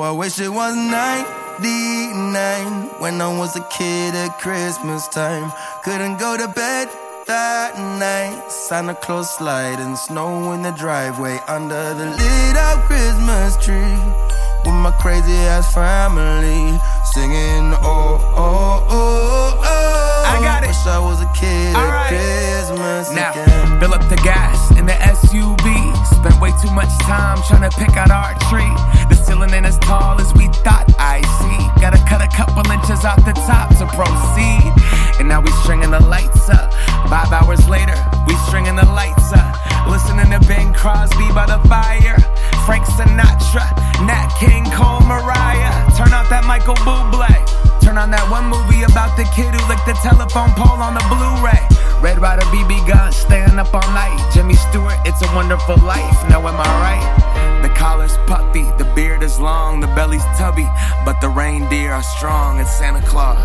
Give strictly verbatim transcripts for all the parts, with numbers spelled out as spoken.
Oh, I wish it was ninety-nine when I was a kid at Christmas time. Couldn't go to bed that night. Santa Claus sliding snow in the driveway under the lit up Christmas tree with my crazy ass family singing oh oh oh oh. I got it. Wish I was a kid All at right. Christmas now, again. Fill up the gas in the S U V. Spent way too much time trying to pick out our tree. The ceiling ain't as tall as we thought I see. Gotta cut a couple inches off the top to proceed. And now we stringing the lights up. Five hours later, we stringing the lights up. Listening to Bing Crosby by the fire. Frank Sinatra, Nat King Cole, Mariah. Turn out that Michael Bublé. Turn on that one movie about the kid who licked the telephone pole on the Blu-ray. Red Ryder, B B Gun, staying up all night. Jimmy Stewart, It's a Wonderful Life. Now am I right? The collar's puffy, the beard is long, the belly's tubby, but the reindeer are strong. It's Santa Claus.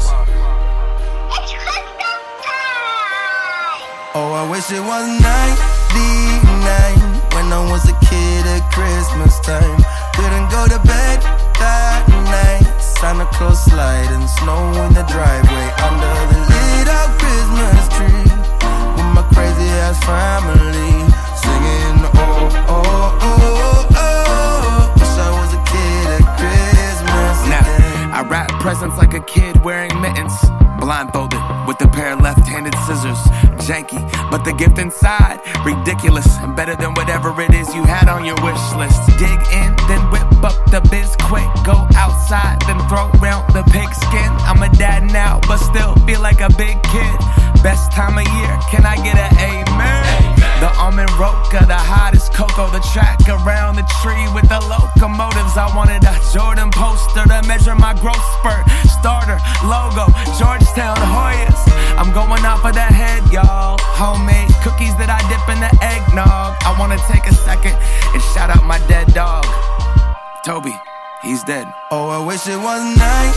Oh, I wish it was ninety-nine when I was a kid at Christmas time. Couldn't go to bed that night. Santa Claus sliding snow in the driveway under the lit up Christmas tree with my crazy ass family singing oh oh oh oh. Wish I was a kid at Christmas again. Now, I wrap presents like a kid wearing mittens, blindfolded with a pair of left-handed scissors. Janky, but the gift inside, ridiculous and better than whatever it is you had on your wish list. Dig in, then whip up the biz quick. Go outside, then throw round the pigskin. I'm a dad now, but still feel like a big kid. Best time of year, can I get an amen? The almond roca, the hottest cocoa, the track around the tree with the locomotives. I wanted a Jordan poster to measure my growth spurt. Starter, logo, Georgetown Hoyas. I'm going off of the head, y'all. Homemade cookies that I dip in the eggnog. I wanna take a second and shout out my dead dog, Toby. He's dead. Oh, I wish it was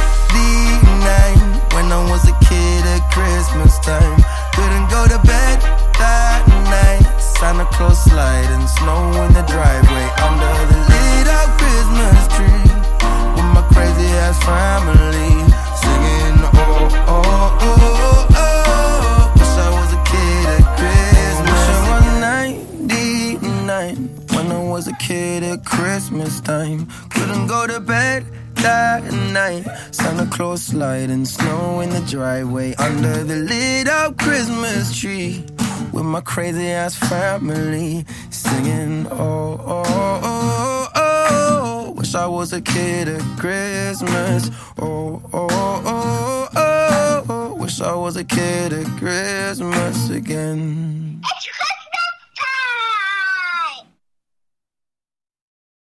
ninety-nine when I was a kid at Christmas time. Couldn't go to bed that night. Santa Claus sliding snow in the driveway under the lit up Christmas tree with my crazy ass family singing oh oh oh oh. Wish I was a kid at Christmas. Wish I was ninety-nine when I was a kid at Christmas time. Couldn't go to bed that night. Santa Claus sliding snow in the driveway under the lit up Christmas tree with my crazy ass family singing oh oh oh oh. Wish I was a kid at Christmas. Oh oh oh oh. Wish I was a kid at Christmas again.